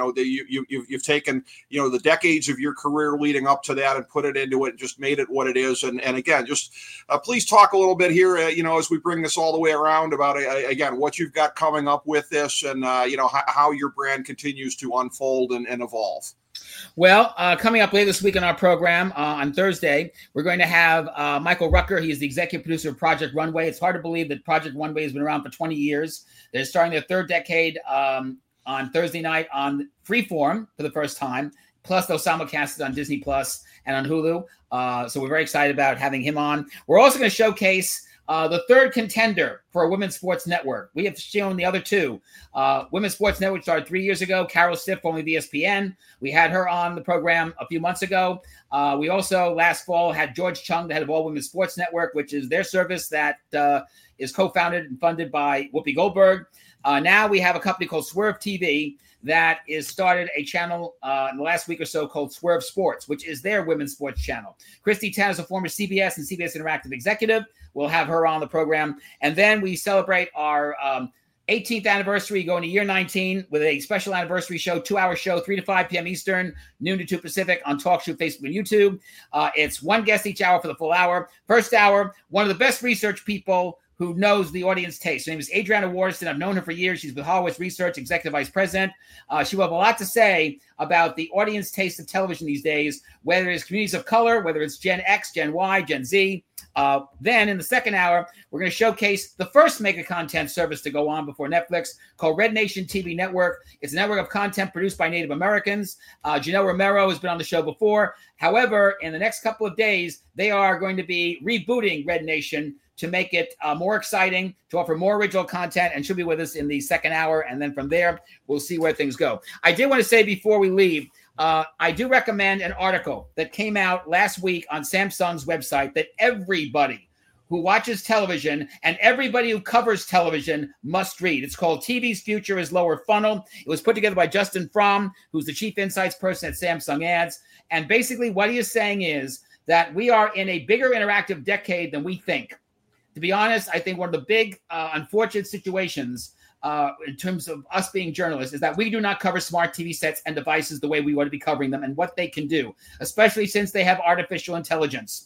You've taken the decades of your career leading up to that and put it into it and just made it what it is. And again, just please talk a little bit here, as we bring this all the way around about again what you've got coming up with this and how your brand continues to unfold and evolve. Well, coming up later this week on our program on Thursday, we're going to have Michael Rucker. He is the executive producer of Project Runway. It's hard to believe that Project Runway has been around for 20 years. They're starting their third decade on Thursday night on Freeform for the first time. Plus, they'll simulcast it on Disney Plus and on Hulu. So we're very excited about having him on. We're also going to showcase the third contender for a women's sports network. We have shown the other two. Women's Sports Network started 3 years ago. Carol Stiff, formerly of ESPN. We had her on the program a few months ago. We also, last fall, had George Chung, the head of All Women's Sports Network, which is their service that is co-founded and funded by Whoopi Goldberg. Now we have a company called Swerve TV that is started a channel in the last week or so called Swerve Sports, which is their women's sports channel. Christy Tan is a former CBS and CBS Interactive executive. We'll have her on the program. And then we celebrate our 18th anniversary, going to year 19 with a special anniversary show, 2-hour show, 3 to 5 p.m. Eastern, noon to 2 Pacific on TalkShoe, Facebook, and YouTube. It's one guest each hour for the full hour. First hour, one of the best research people who knows the audience taste. Her name is Adriana Waterston. I've known her for years. She's with Horowitz Research, Executive Vice President. She will have a lot to say about the audience taste of television these days, whether it's communities of color, whether it's Gen X, Gen Y, Gen Z. Then in the second hour, we're going to showcase the first mega content service to go on before Netflix called Red Nation TV Network. It's a network of content produced by Native Americans. Janelle Romero has been on the show before. However, in the next couple of days, they are going to be rebooting Red Nation to make it more exciting, to offer more original content, and she'll be with us in the second hour. And then from there, we'll see where things go. I did want to say before we leave, I do recommend an article that came out last week on Samsung's website that everybody who watches television and everybody who covers television must read. It's called TV's Future is Lower Funnel. It was put together by Justin Fromm, who's the chief insights person at Samsung Ads. And basically what he is saying is that we are in a bigger interactive decade than we think. To be honest, I think one of the big unfortunate situations in terms of us being journalists is that we do not cover smart TV sets and devices the way we want to be covering them and what they can do, especially since they have artificial intelligence.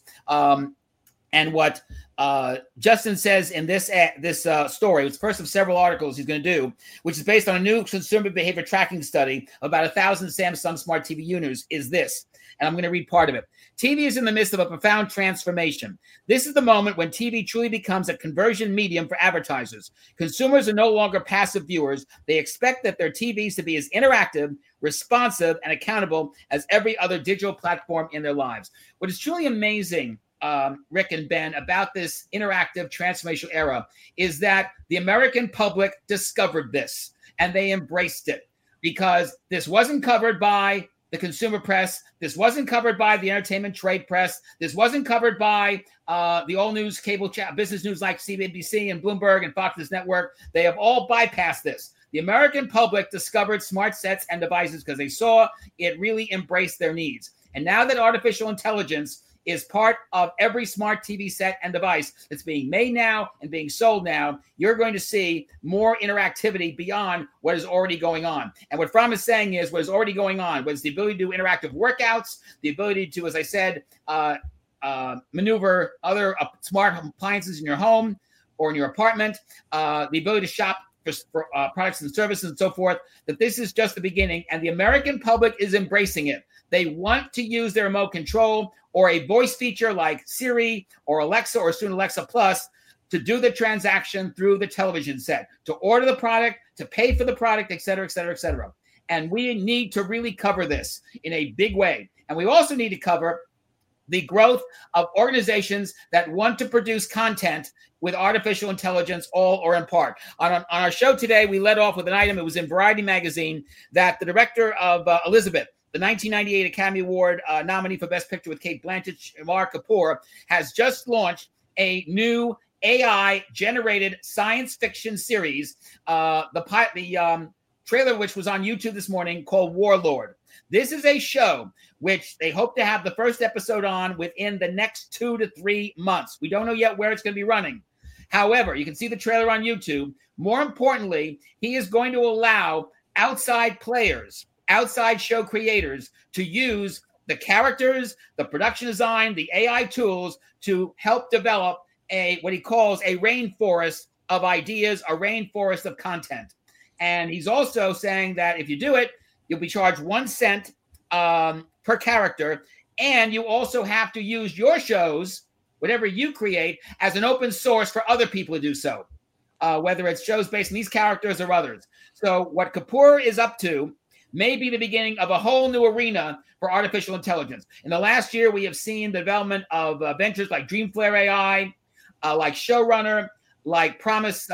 And what Justin says in this story, it's the first of several articles he's going to do, which is based on a new consumer behavior tracking study of about 1,000 Samsung smart TV users, is this. And I'm going to read part of it. TV is in the midst of a profound transformation. This is the moment when TV truly becomes a conversion medium for advertisers. Consumers are no longer passive viewers. They expect that their TVs to be as interactive, responsive, and accountable as every other digital platform in their lives. What is truly amazing, Rick and Ben, about this interactive transformational era is that the American public discovered this and they embraced it, because this wasn't covered by the consumer press. This wasn't covered by the entertainment trade press. This wasn't covered by the all news cable business news like CNBC and Bloomberg and Fox News Network. They have all bypassed this. The American public discovered smart sets and devices because they saw it really embraced their needs. And now that artificial intelligence is part of every smart TV set and device that's being made now and being sold now, you're going to see more interactivity beyond what is already going on. And what Fromm is saying is what is already going on was the ability to do interactive workouts, the ability to, as I said, maneuver other smart appliances in your home or in your apartment, the ability to shop for products and services and so forth, that this is just the beginning. And the American public is embracing it. They want to use their remote control or a voice feature like Siri or Alexa or soon Alexa Plus to do the transaction through the television set, to order the product, to pay for the product, et cetera, et cetera, et cetera. And we need to really cover this in a big way. And we also need to cover the growth of organizations that want to produce content with artificial intelligence, all or in part. On our show today, we led off with an item. It was in Variety magazine that the director of Elizabeth, the 1998 Academy Award nominee for Best Picture with Cate Blanchett, Shahar Kapoor, has just launched a new AI-generated science fiction series, the trailer which was on YouTube this morning, called Warlord. This is a show which they hope to have the first episode on within the next 2 to 3 months. We don't know yet where it's going to be running. However, you can see the trailer on YouTube. More importantly, he is going to allow outside players, outside show creators to use the characters, the production design, the AI tools to help develop what he calls a rainforest of ideas, a rainforest of content. And he's also saying that if you do it, you'll be charged 1 cent per character. And you also have to use your shows, whatever you create, as an open source for other people to do so, whether it's shows based on these characters or others. So what Kapoor is up to may be the beginning of a whole new arena for artificial intelligence. In the last year, we have seen the development of ventures like Dreamflare AI, like Showrunner, like Promise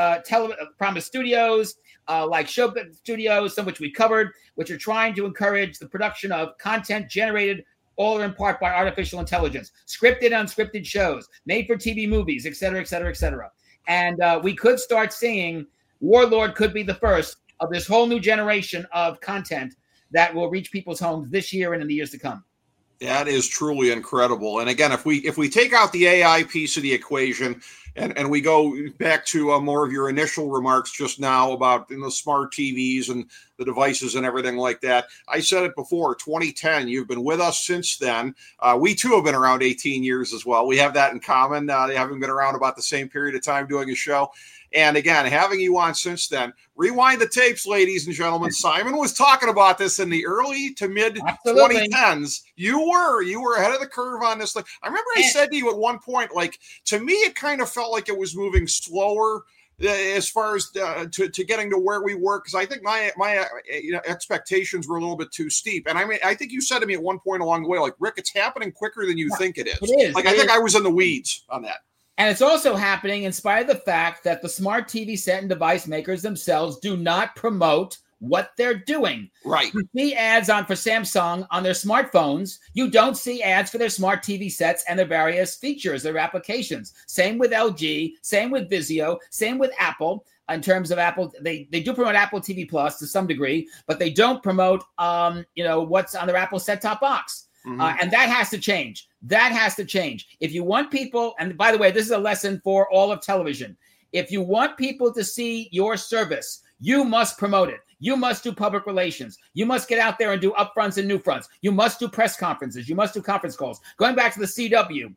Studios, like Show Studios, some which we covered, which are trying to encourage the production of content generated all or in part by artificial intelligence, scripted, unscripted shows, made for TV movies, et cetera, et cetera, et cetera. And we could start seeing Warlord could be the first of this whole new generation of content that will reach people's homes this year and in the years to come. That is truly incredible. And again, if we take out the AI piece of the equation and we go back to more of your initial remarks just now about smart TVs and the devices and everything like that, I said it before, 2010, you've been with us since then. We too have been around 18 years as well. We have that in common. Having been around about the same period of time doing a show. And again, having you on since then, rewind the tapes, ladies and gentlemen. Simon was talking about this in the early to mid 2010s. You were ahead of the curve on this thing. I remember I said to you at one point, like, to me, it kind of felt like it was moving slower as far as to getting to where we were, because I think my expectations were a little bit too steep. And I think you said to me at one point along the way, like, Rick, it's happening quicker than you think it is. It is. Like, I think I was in the weeds on that. And it's also happening in spite of the fact that the smart TV set and device makers themselves do not promote what they're doing. Right. You see ads for Samsung on their smartphones. You don't see ads for their smart TV sets and their various features, their applications. Same with LG, same with Vizio, same with Apple. In terms of Apple, they do promote Apple TV Plus to some degree, but they don't promote what's on their Apple set-top box. Mm-hmm. And that has to change. That has to change. If you want people, and by the way, this is a lesson for all of television. If you want people to see your service, you must promote it. You must do public relations. You must get out there and do upfronts and new fronts. You must do press conferences. You must do conference calls. Going back to the CW,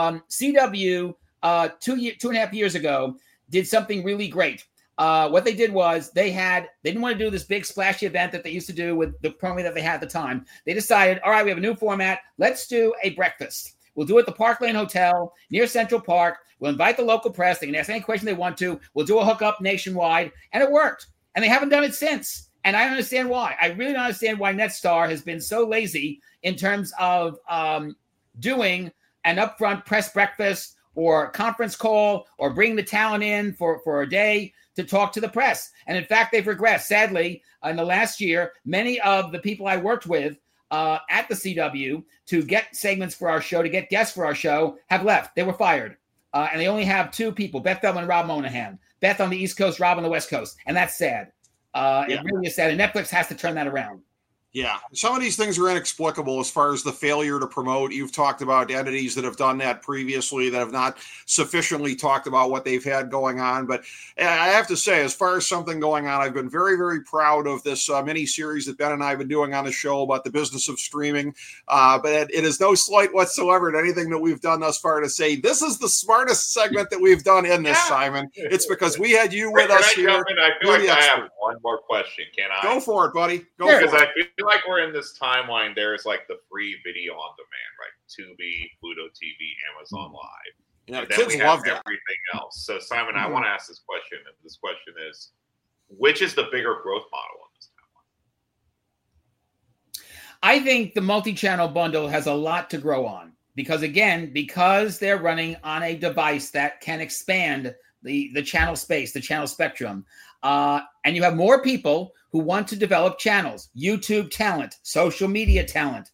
CW 2.5 years ago did something really great. What they did was they didn't want to do this big splashy event that they used to do with the program that they had at the time. They decided, all right, we have a new format. Let's do a breakfast. We'll do it at the Park Lane Hotel near Central Park. We'll invite the local press. They can ask any question they want to. We'll do a hookup nationwide. And it worked. And they haven't done it since. And I don't understand why. I really don't understand why Netstar has been so lazy in terms of doing an upfront press breakfast or conference call or bring the talent in for a day to talk to the press. And in fact, they've regressed. Sadly, in the last year, many of the people I worked with at the CW to get segments for our show, to get guests for our show, have left. They were fired. And they only have 2 people, Beth Feldman and Rob Monahan. Beth on the East Coast, Rob on the West Coast. And that's sad. It really is sad. And Netflix has to turn that around. Yeah, some of these things are inexplicable as far as the failure to promote. You've talked about entities that have done that previously that have not sufficiently talked about what they've had going on. But I have to say, as far as something going on, I've been very, very proud of this mini-series that Ben and I have been doing on the show about the business of streaming. But it is no slight whatsoever to anything that we've done thus far to say this is the smartest segment that we've done in this, Simon. It's because we had you with us here. I feel like I have one more question. Can I? Go for it, buddy. Go for it. Because I feel like we're in this timeline. There's like the free video on demand, right? Tubi, Pluto TV, Amazon Live. Yeah, and the then kids we have love that. everything else. So, Simon, I want to ask this question. And this question is, which is the bigger growth model in this timeline? I think the multi-channel bundle has a lot to grow on because they're running on a device that can expand the channel space, the channel spectrum. And you have more people who want to develop channels, YouTube talent, social media talent.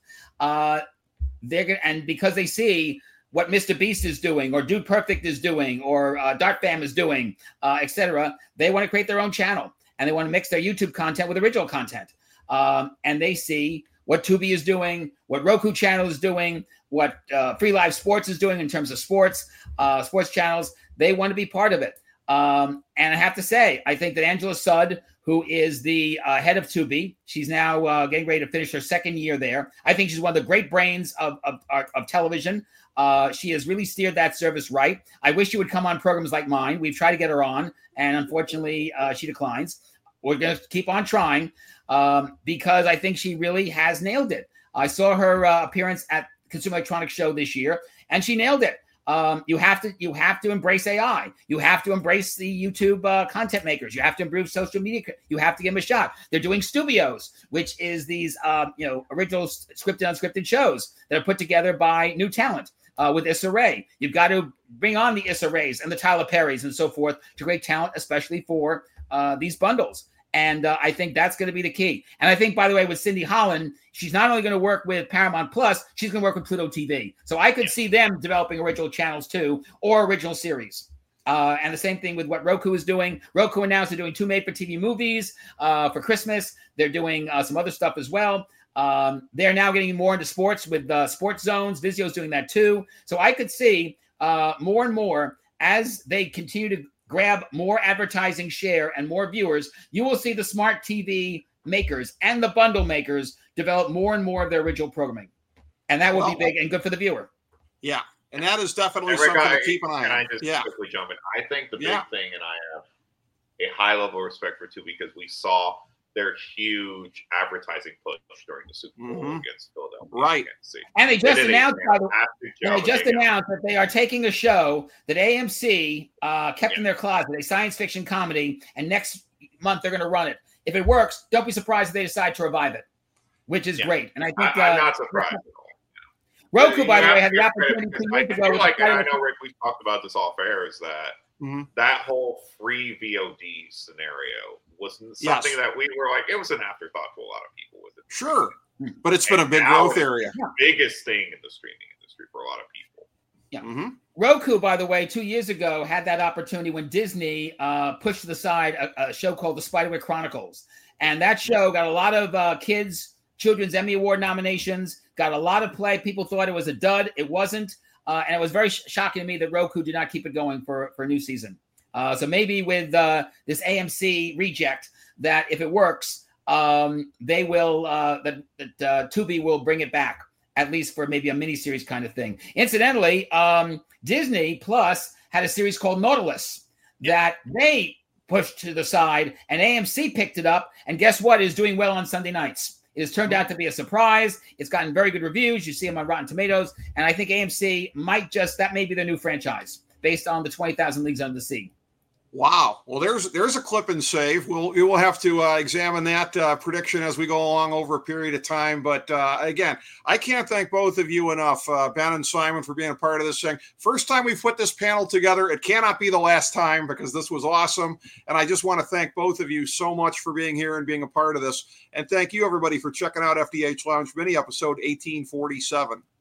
And because they see what Mr. Beast is doing or Dude Perfect is doing or Dark Fam is doing, etc., they want to create their own channel and they want to mix their YouTube content with original content. And they see what Tubi is doing, what Roku channel is doing, what Free Live Sports is doing in terms of sports channels. They want to be part of it. And I have to say, I think that Angela Sudd, who is the head of Tubi, she's now getting ready to finish her second year there. I think she's one of the great brains of television. She has really steered that service right. I wish she would come on programs like mine. We've tried to get her on, and unfortunately, she declines. We're going to keep on trying because I think she really has nailed it. I saw her appearance at Consumer Electronics Show this year, and she nailed it. You have to embrace AI. You have to embrace the YouTube content makers. You have to improve social media. You have to give them a shot. They're doing Studios, which is these original scripted, unscripted shows that are put together by new talent with Issa Rae. You've got to bring on the Issa Raes and the Tyler Perrys and so forth to create talent, especially for these bundles. And I think that's going to be the key. And I think, by the way, with Cindy Holland, she's not only going to work with Paramount Plus, she's going to work with Pluto TV. So I could see them developing original channels too, or original series. And the same thing with what Roku is doing. Roku announced they're doing 2 made-for-TV movies for Christmas. They're doing some other stuff as well. They're now getting more into sports with Sports Zones. Vizio's doing that too. So I could see more and more as they continue to grab more advertising share and more viewers, you will see the smart TV makers and the bundle makers develop more and more of their original programming. And that will be big and good for the viewer. Yeah. And that is definitely something to keep an eye on. Can I just quickly jump in? I think the big thing, and I have a high level of respect for Tubi because we saw their huge advertising push during the Super Bowl against Philadelphia. Right. And they just announced, that they are taking a show that AMC kept in their closet, a science fiction comedy, and next month they're going to run it. If it works, don't be surprised if they decide to revive it, which is great. And I think I'm not surprised at all. Roku, by the way, had the opportunity 2 years ago. I know, Rick, we talked about this off air, is that that whole free VOD scenario was something that we were like, it was an afterthought to a lot of people with it. Sure. But it's been a big growth area. Biggest thing in the streaming industry for a lot of people. Yeah. Roku, by the way, 2 years ago had that opportunity when Disney pushed to the side a show called The Spiderwick Chronicles. And that show got a lot of children's Emmy Award nominations, got a lot of play. People thought it was a dud. It wasn't. And it was very shocking to me that Roku did not keep it going for a new season. So maybe with this AMC reject, that if it works, they will Tubi will bring it back, at least for maybe a miniseries kind of thing. Incidentally, Disney Plus had a series called Nautilus that they pushed to the side, and AMC picked it up. And guess what? It is doing well on Sunday nights. It has turned out to be a surprise. It's gotten very good reviews. You see them on Rotten Tomatoes. And I think AMC that may be their new franchise based on the 20,000 Leagues Under the Sea. Wow. Well, there's a clip and save. We will have to examine that prediction as we go along over a period of time. But again, I can't thank both of you enough, Ben and Simon, for being a part of this thing. First time we've put this panel together. It cannot be the last time because this was awesome. And I just want to thank both of you so much for being here and being a part of this. And thank you, everybody, for checking out FDH Lounge Mini episode 1847.